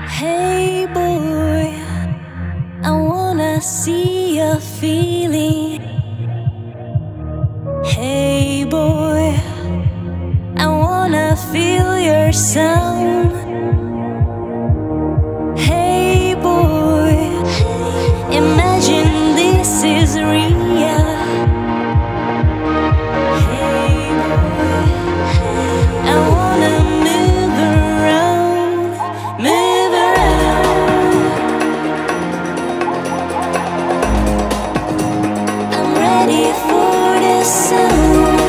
Hey boy, I wanna see your feeling. Hey boy, I wanna feel your sound. Hey boy, imagine this is real. Hey boy, I wanna move around, move around. I'm ready for the sound.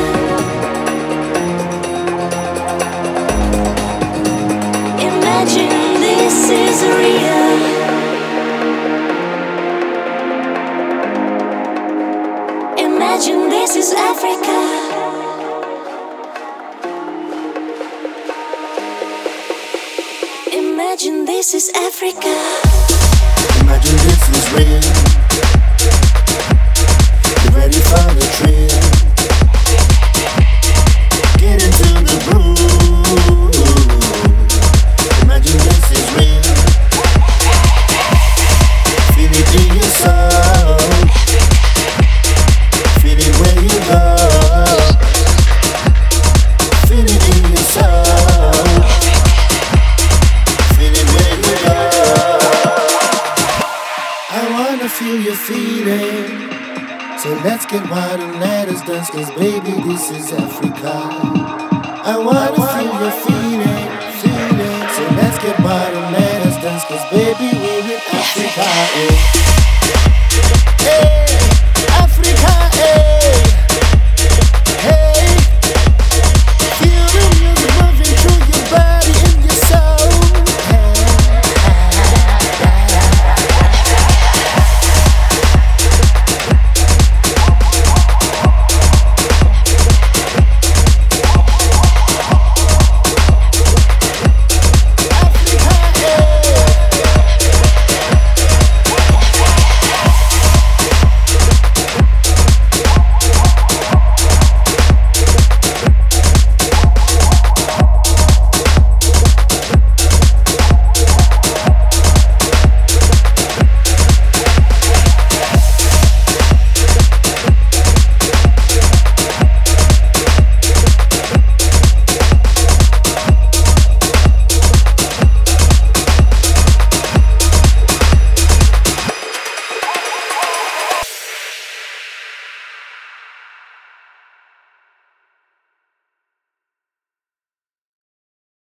Imagine this is real. Imagine this is Africa. Imagine this is Africa. Imagine this is real. You ready for the thrill? Get into the groove. Imagine this is real. Feel it in your soul. Feel it where you go. Feel it in your soul. Feel it where you go. I wanna feel your feeling. So let's get wild and let us dance, 'cause baby, this is Africa. I wanna feel your feeling. So let's get wild and let